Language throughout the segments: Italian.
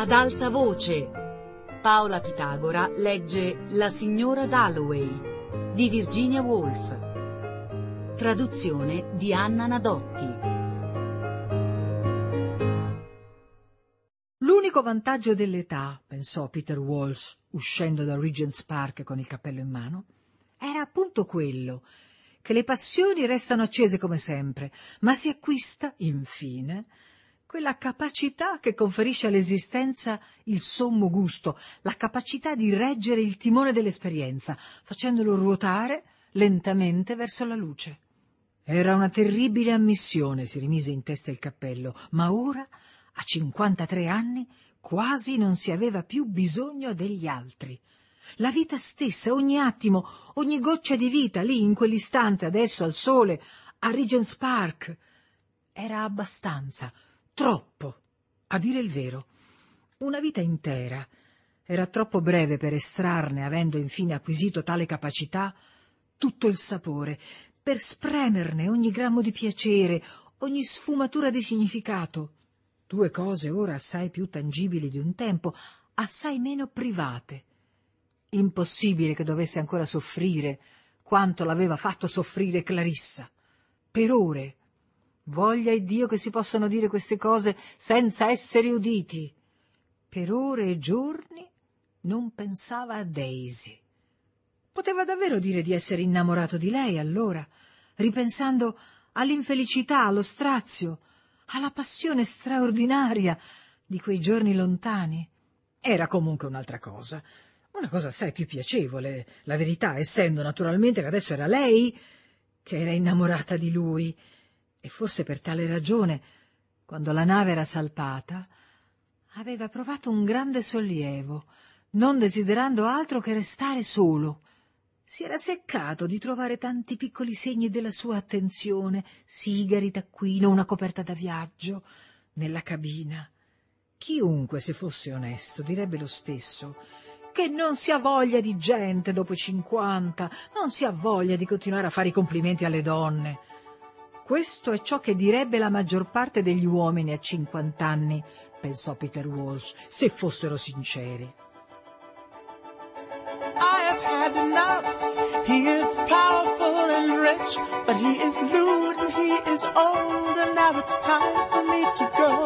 Ad alta voce. Paola Pitagora legge La signora Dalloway di Virginia Woolf. Traduzione di Anna Nadotti. L'unico vantaggio dell'età, pensò Peter Walsh, uscendo da Regent's Park con il cappello in mano, era appunto quello, che le passioni restano accese come sempre, ma si acquista, infine, quella capacità che conferisce all'esistenza il sommo gusto, la capacità di reggere il timone dell'esperienza, facendolo ruotare lentamente verso la luce. Era una terribile ammissione, si rimise in testa il cappello, ma ora, a 53 anni, quasi non si aveva più bisogno degli altri. La vita stessa, ogni attimo, ogni goccia di vita, lì, in quell'istante, adesso, al sole, a Regent's Park, era abbastanza, troppo, a dire il vero. Una vita intera era troppo breve per estrarne, avendo infine acquisito tale capacità, tutto il sapore, per spremerne ogni grammo di piacere, ogni sfumatura di significato. Due cose ora assai più tangibili di un tempo, assai meno private. Impossibile che dovesse ancora soffrire quanto l'aveva fatto soffrire Clarissa. Per ore. Voglia Dio che si possano dire queste cose senza essere uditi. Per ore e giorni non pensava a Daisy. Poteva davvero dire di essere innamorato di lei, allora, ripensando all'infelicità, allo strazio, alla passione straordinaria di quei giorni lontani. Era comunque un'altra cosa, una cosa assai più piacevole, la verità, essendo naturalmente che adesso era lei che era innamorata di lui, e forse per tale ragione, quando la nave era salpata, aveva provato un grande sollievo, non desiderando altro che restare solo. Si era seccato di trovare tanti piccoli segni della sua attenzione, sigari, taccuino, una coperta da viaggio, nella cabina. Chiunque, se fosse onesto, direbbe lo stesso, che non si ha voglia di gente dopo i 50, non si ha voglia di continuare a fare i complimenti alle donne. Questo è ciò che direbbe la maggior parte degli uomini a 50 anni, pensò Peter Walsh, se fossero sinceri. I have had enough. He is powerful and rich, but he is lewd and he is old, and now it's time for me to go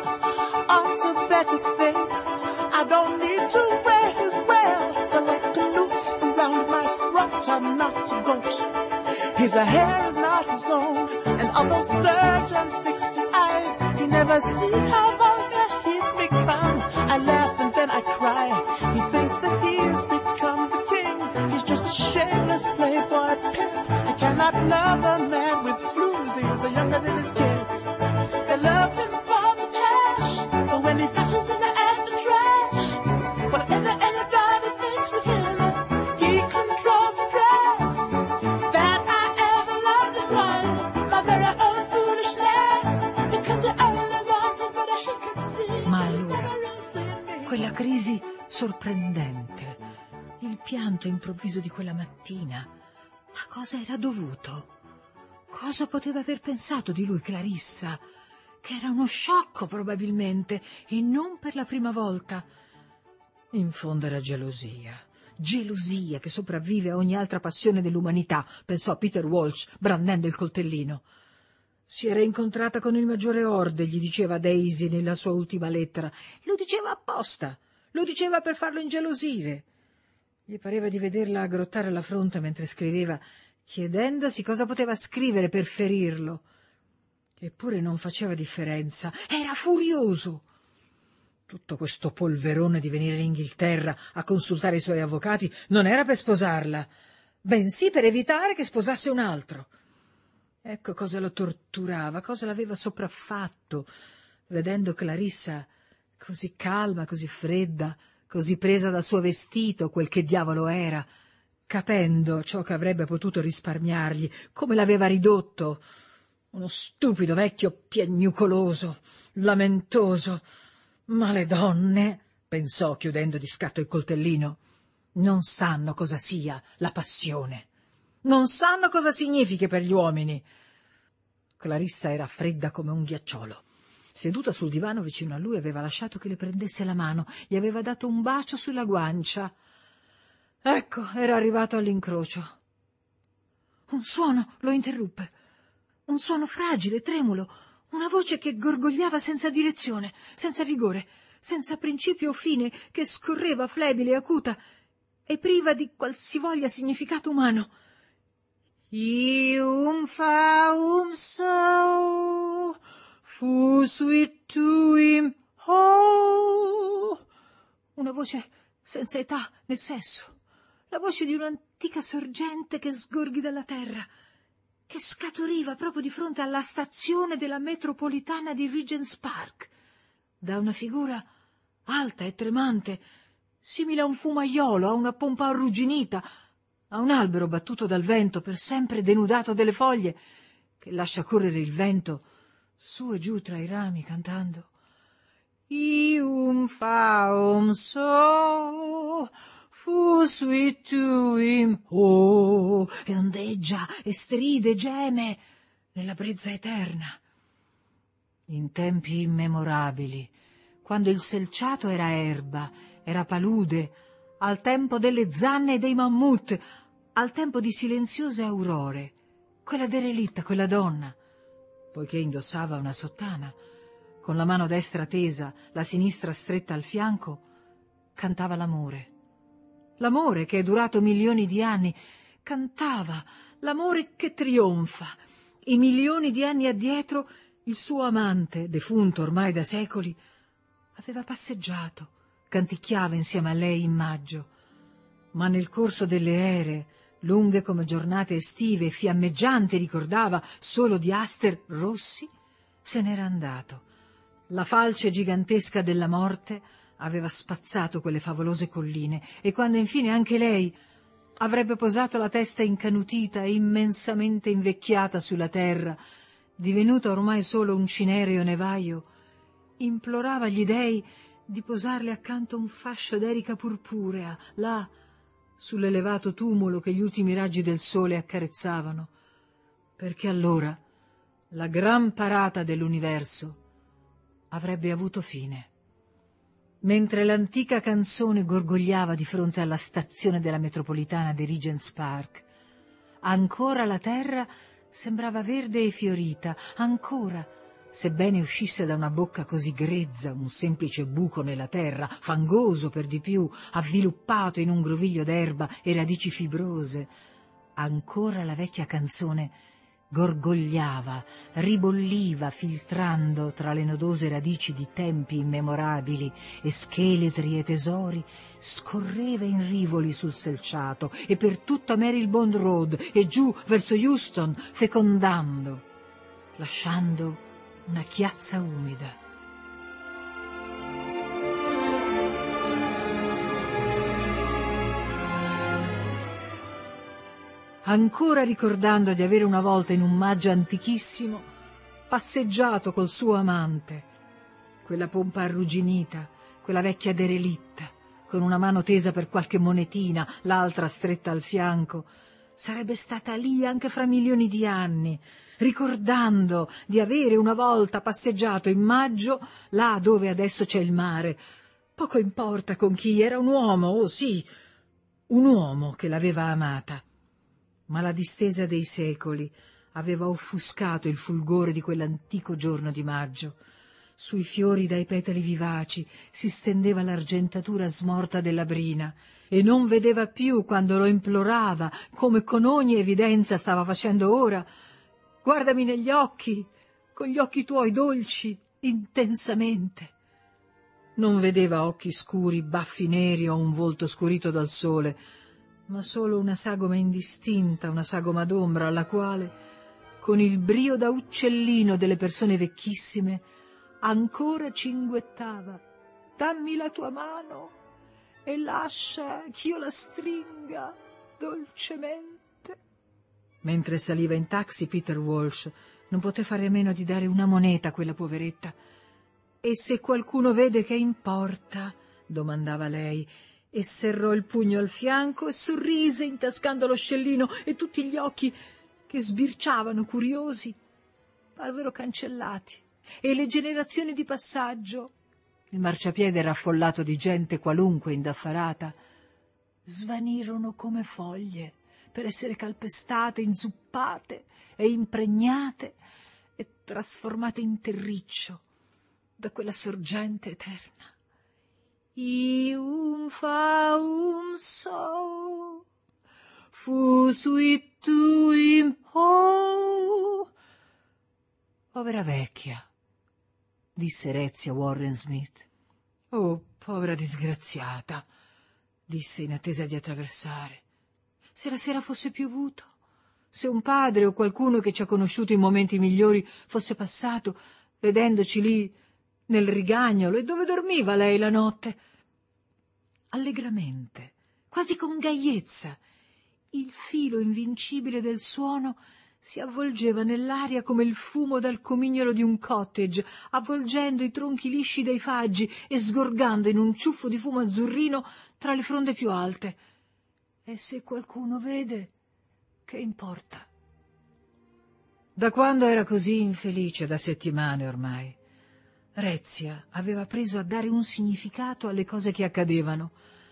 on to better things. I don't need to wear his welfare like a noose around my throat. I'm not a goat. His hair is not his own, and although surgeons fix his eyes, he never sees how vulgar he's become. I laugh and then I cry. He thinks that he's become the king. He's just a shameless playboy pimp. I cannot love a man with floozies or younger than his kids. They love him for the cash, but when he fishes in the trash, whatever anybody thinks of him, he controls the press. That I ever loved him was my very own foolishness, because he only wanted what he could see. Ma allora, quella crisi sorprendente, il pianto improvviso di quella mattina, a cosa era dovuto? Cosa poteva aver pensato di lui Clarissa? Che era uno sciocco probabilmente, e non per la prima volta. In fondo era gelosia che sopravvive a ogni altra passione dell'umanità, pensò Peter Walsh, brandendo il coltellino. Si era incontrata con il maggiore Orde, gli diceva Daisy nella sua ultima lettera. Lo diceva apposta, lo diceva per farlo ingelosire. Gli pareva di vederla aggrottare la fronte mentre scriveva, chiedendosi cosa poteva scrivere per ferirlo. Eppure non faceva differenza, era furioso. Tutto questo polverone di venire in Inghilterra a consultare i suoi avvocati non era per sposarla, bensì per evitare che sposasse un altro. Ecco cosa lo torturava, cosa l'aveva sopraffatto, vedendo Clarissa così calma, così fredda, così presa dal suo vestito, quel che diavolo era, capendo ciò che avrebbe potuto risparmiargli, come l'aveva ridotto, uno stupido vecchio piagnucoloso, lamentoso. Ma le donne, pensò chiudendo di scatto il coltellino, non sanno cosa sia la passione, non sanno cosa significhi per gli uomini. Clarissa era fredda come un ghiacciolo. Seduta sul divano vicino a lui, aveva lasciato che le prendesse la mano, gli aveva dato un bacio sulla guancia. Ecco, era arrivato all'incrocio. Un suono lo interruppe. Un suono fragile, tremulo, una voce che gorgogliava senza direzione, senza vigore, senza principio o fine, che scorreva flebile e acuta e priva di qualsivoglia significato umano. Ium faum so, fusuit tuim ho. Una voce senza età né sesso, la voce di un'antica sorgente che sgorghi dalla terra, che scaturiva proprio di fronte alla stazione della metropolitana di Regent's Park, da una figura alta e tremante, simile a un fumaiolo, a una pompa arrugginita, a un albero battuto dal vento, per sempre denudato delle foglie, che lascia correre il vento su e giù tra i rami, cantando Ium faum so, fusuit tuim ho, e ondeggia e stride e geme nella brezza eterna. In tempi immemorabili, quando il selciato era erba, era palude, al tempo delle zanne e dei mammut, al tempo di silenziose aurore, quella derelitta, quella donna, poiché indossava una sottana, con la mano destra tesa, la sinistra stretta al fianco, cantava l'amore. L'amore che è durato milioni di anni, cantava l'amore che trionfa. I milioni di anni addietro il suo amante, defunto ormai da secoli, aveva passeggiato, canticchiava insieme a lei in maggio, ma nel corso delle ere, lunghe come giornate estive, fiammeggianti, ricordava, solo di aster rossi, se n'era andato. La falce gigantesca della morte aveva spazzato quelle favolose colline, e quando infine anche lei avrebbe posato la testa incanutita e immensamente invecchiata sulla terra, divenuta ormai solo un cinereo nevaio, implorava gli dei di posarle accanto un fascio d'erica purpurea, là, sull'elevato tumulo che gli ultimi raggi del sole accarezzavano, perché allora la gran parata dell'universo avrebbe avuto fine. Mentre l'antica canzone gorgogliava di fronte alla stazione della metropolitana di Regent's Park, ancora la terra sembrava verde e fiorita, ancora, sebbene uscisse da una bocca così grezza, un semplice buco nella terra, fangoso per di più, avviluppato in un groviglio d'erba e radici fibrose, ancora la vecchia canzone gorgogliava, ribolliva, filtrando tra le nodose radici di tempi immemorabili e scheletri e tesori, scorreva in rivoli sul selciato e per tutta Marylebone Road e giù verso Euston, fecondando, lasciando una chiazza umida. Ancora ricordando di avere una volta in un maggio antichissimo passeggiato col suo amante, quella pompa arrugginita, quella vecchia derelitta, con una mano tesa per qualche monetina, l'altra stretta al fianco, sarebbe stata lì anche fra milioni di anni, ricordando di avere una volta passeggiato in maggio là dove adesso c'è il mare. Poco importa con chi, era un uomo, oh sì, un uomo che l'aveva amata. Ma la distesa dei secoli aveva offuscato il fulgore di quell'antico giorno di maggio. Sui fiori dai petali vivaci si stendeva l'argentatura smorta della brina, e non vedeva più quando lo implorava, come con ogni evidenza stava facendo ora: «Guardami negli occhi, con gli occhi tuoi dolci, intensamente». Non vedeva occhi scuri, baffi neri o un volto scurito dal sole, ma solo una sagoma indistinta, una sagoma d'ombra alla quale, con il brio da uccellino delle persone vecchissime, ancora cinguettava: «Dammi la tua mano e lascia ch'io la stringa dolcemente». Mentre saliva in taxi, Peter Walsh non poté fare a meno di dare una moneta a quella poveretta. «E se qualcuno vede che importa?» domandava lei, e serrò il pugno al fianco e sorrise intascando lo scellino, e tutti gli occhi che sbirciavano curiosi parvero cancellati e le generazioni di passaggio, il marciapiede era affollato di gente qualunque indaffarata, svanirono come foglie per essere calpestate, inzuppate e impregnate e trasformate in terriccio da quella sorgente eterna. Ium faum so, fusuit tuim ho. Povera vecchia, disse Rezia Warren Smith. Oh, povera disgraziata, disse in attesa di attraversare. Se la sera fosse piovuto, se un padre o qualcuno che ci ha conosciuto in momenti migliori fosse passato, vedendoci lì nel rigagnolo, e dove dormiva lei la notte? Allegramente, quasi con gaiezza, il filo invincibile del suono si avvolgeva nell'aria come il fumo dal comignolo di un cottage, avvolgendo i tronchi lisci dei faggi e sgorgando in un ciuffo di fumo azzurrino tra le fronde più alte. E se qualcuno vede, che importa? Da quando era così infelice, da settimane ormai, Rezia aveva preso a dare un significato alle cose che accadevano.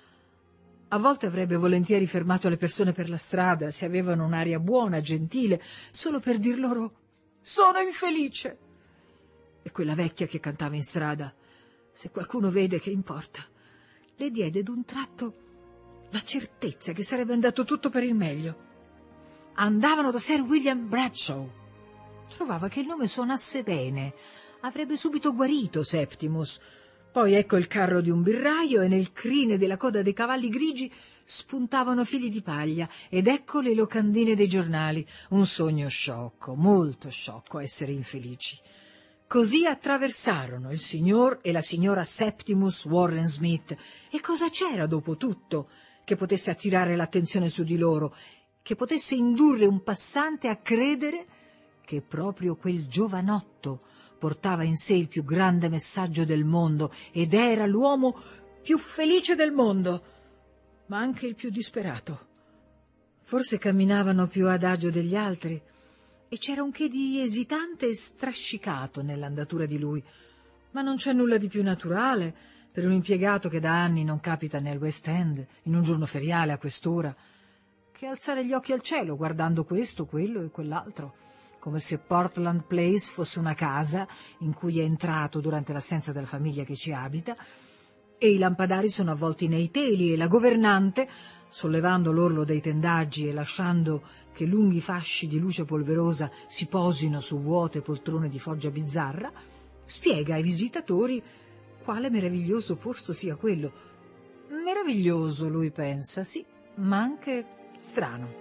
A volte avrebbe volentieri fermato le persone per la strada, se avevano un'aria buona, gentile, solo per dir loro «Sono infelice!» E quella vecchia che cantava in strada «Se qualcuno vede, che importa?» le diede d'un tratto la certezza che sarebbe andato tutto per il meglio. Andavano da Sir William Bradshaw. Trovava che il nome suonasse bene. Avrebbe subito guarito Septimus. Poi ecco il carro di un birraio e nel crine della coda dei cavalli grigi spuntavano fili di paglia ed ecco le locandine dei giornali. Un sogno sciocco, molto sciocco, essere infelici. Così attraversarono il signor e la signora Septimus Warren Smith. E cosa c'era dopo tutto che potesse attirare l'attenzione su di loro, che potesse indurre un passante a credere che proprio quel giovanotto portava in sé il più grande messaggio del mondo ed era l'uomo più felice del mondo, ma anche il più disperato. Forse camminavano più adagio degli altri e c'era un che di esitante e strascicato nell'andatura di lui, ma non c'è nulla di più naturale per un impiegato che da anni non capita nel West End, in un giorno feriale a quest'ora, che alzare gli occhi al cielo guardando questo, quello e quell'altro, come se Portland Place fosse una casa in cui è entrato durante l'assenza della famiglia che ci abita, e i lampadari sono avvolti nei teli e la governante, sollevando l'orlo dei tendaggi e lasciando che lunghi fasci di luce polverosa si posino su vuote poltrone di foggia bizzarra, spiega ai visitatori quale meraviglioso posto sia quello. Meraviglioso, lui pensa, sì, ma anche strano.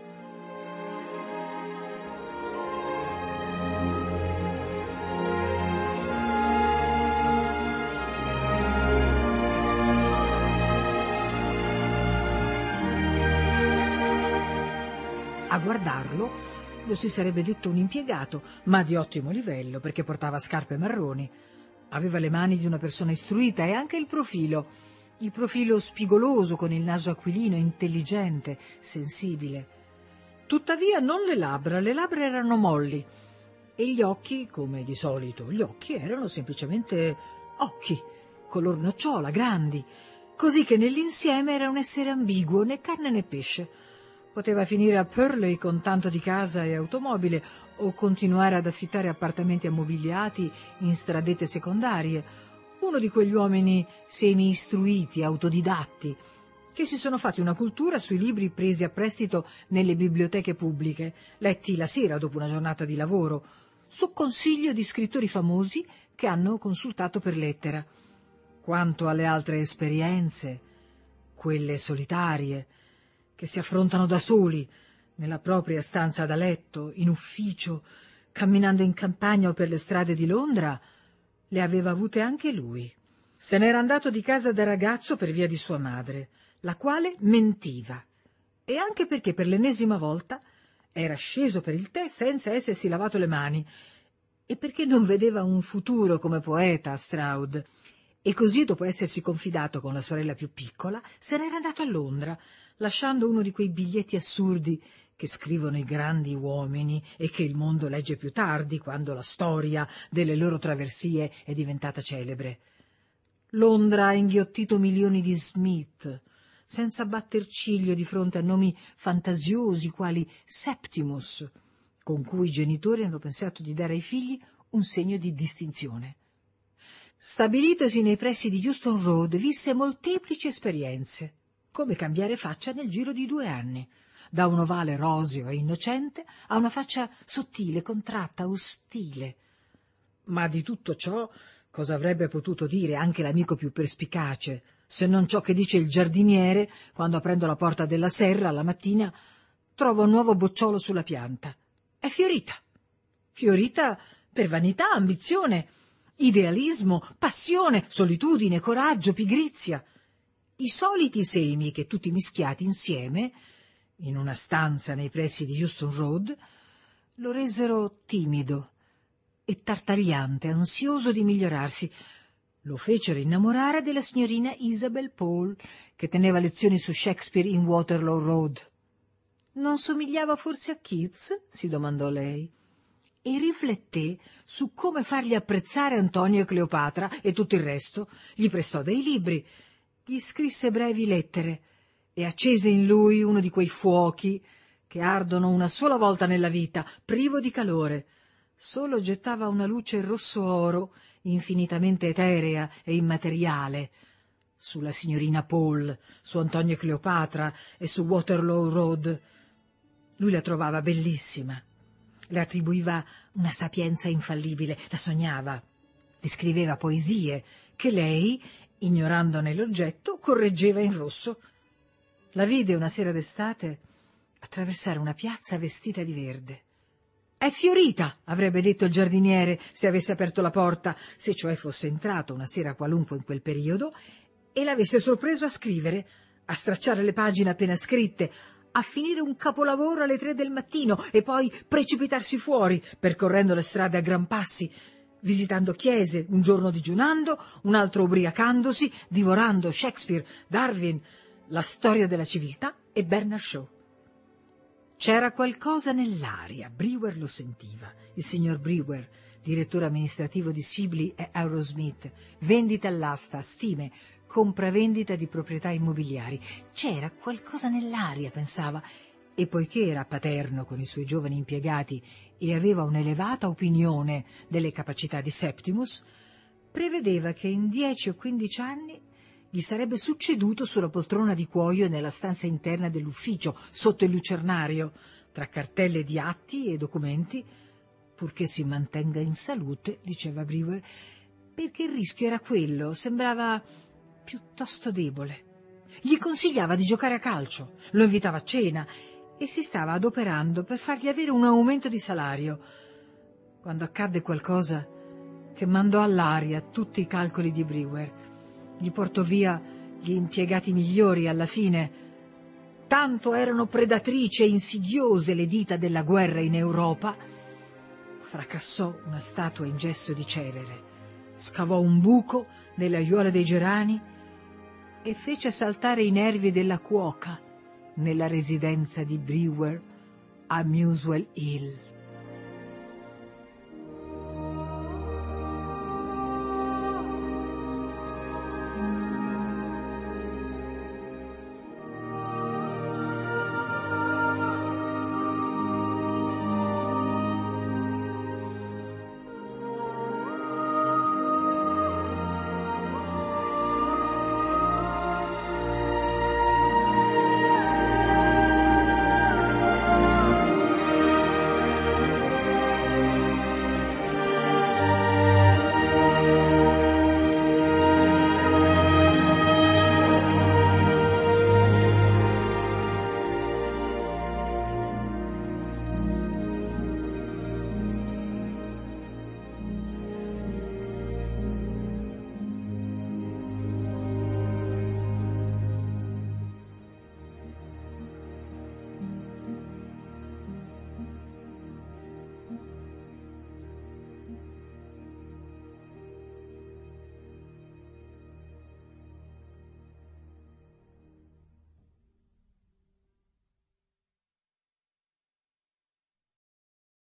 A guardarlo lo si sarebbe detto un impiegato, ma di ottimo livello, perché portava scarpe marroni. Aveva le mani di una persona istruita e anche il profilo spigoloso con il naso aquilino, intelligente, sensibile. Tuttavia non le labbra erano molli e gli occhi, come di solito gli occhi, erano semplicemente occhi, color nocciola, grandi, così che nell'insieme era un essere ambiguo, né carne né pesce. Poteva finire a Purley con tanto di casa e automobile o continuare ad affittare appartamenti ammobiliati in stradette secondarie, uno di quegli uomini semi-istruiti, autodidatti, che si sono fatti una cultura sui libri presi a prestito nelle biblioteche pubbliche, letti la sera dopo una giornata di lavoro, su consiglio di scrittori famosi che hanno consultato per lettera. Quanto alle altre esperienze, quelle solitarie, che si affrontano da soli, nella propria stanza da letto, in ufficio, camminando in campagna o per le strade di Londra, le aveva avute anche lui. Se n'era andato di casa da ragazzo per via di sua madre, la quale mentiva, e anche perché per l'ennesima volta era sceso per il tè senza essersi lavato le mani, e perché non vedeva un futuro come poeta a Stroud. E così, dopo essersi confidato con la sorella più piccola, se n'era andato a Londra, lasciando uno di quei biglietti assurdi che scrivono i grandi uomini e che il mondo legge più tardi, quando la storia delle loro traversie è diventata celebre. Londra ha inghiottito milioni di Smith, senza batter ciglio di fronte a nomi fantasiosi quali Septimus, con cui i genitori hanno pensato di dare ai figli un segno di distinzione. Stabilitosi nei pressi di Euston Road, visse molteplici esperienze, come cambiare faccia nel giro di 2 anni, da un ovale roseo e innocente a una faccia sottile, contratta, ostile. Ma di tutto ciò cosa avrebbe potuto dire anche l'amico più perspicace, se non ciò che dice il giardiniere quando, aprendo la porta della serra alla mattina, trova un nuovo bocciolo sulla pianta? È fiorita. Fiorita per vanità, ambizione, idealismo, passione, solitudine, coraggio, pigrizia. I soliti semi che tutti mischiati insieme, in una stanza nei pressi di Euston Road, lo resero timido e tartagliante, ansioso di migliorarsi. Lo fecero innamorare della signorina Isabel Paul, che teneva lezioni su Shakespeare in Waterloo Road. Non somigliava forse a Keats? Si domandò lei, e rifletté su come fargli apprezzare Antonio e Cleopatra e tutto il resto. Gli prestò dei libri, gli scrisse brevi lettere e accese in lui uno di quei fuochi che ardono una sola volta nella vita, privo di calore. Solo gettava una luce rosso-oro, infinitamente eterea e immateriale, sulla signorina Paul, su Antonio e Cleopatra e su Waterloo Road. Lui la trovava bellissima, le attribuiva una sapienza infallibile, la sognava, le scriveva poesie che lei, ignorandone l'oggetto, correggeva in rosso. La vide una sera d'estate attraversare una piazza vestita di verde. «È fiorita», avrebbe detto il giardiniere se avesse aperto la porta, se cioè fosse entrato una sera qualunque in quel periodo e l'avesse sorpreso a scrivere, a stracciare le pagine appena scritte, a finire un capolavoro alle 3 del mattino e poi precipitarsi fuori, percorrendo le strade a gran passi, visitando chiese, un giorno digiunando, un altro ubriacandosi, divorando Shakespeare, Darwin, la storia della civiltà e Bernard Shaw. C'era qualcosa nell'aria, Brewer lo sentiva, il signor Brewer, direttore amministrativo di Sibley e Arrowsmith, vendita all'asta, stime, compravendita di proprietà immobiliari. C'era qualcosa nell'aria, pensava, e poiché era paterno con i suoi giovani impiegati e aveva un'elevata opinione delle capacità di Septimus, prevedeva che in 10 o 15 anni gli sarebbe succeduto sulla poltrona di cuoio nella stanza interna dell'ufficio, sotto il lucernario, tra cartelle di atti e documenti, purché si mantenga in salute, diceva Brewer, perché il rischio era quello, sembrava piuttosto debole. Gli consigliava di giocare a calcio, lo invitava a cena e si stava adoperando per fargli avere un aumento di salario, quando accadde qualcosa che mandò all'aria tutti i calcoli di Brewer. Gli portò via gli impiegati migliori alla fine. Tanto erano predatrici e insidiose le dita della guerra in Europa. Fracassò una statua in gesso di Cerere, scavò un buco nelle aiuole dei gerani e fece saltare i nervi della cuoca nella residenza di Brewer a Muswell Hill.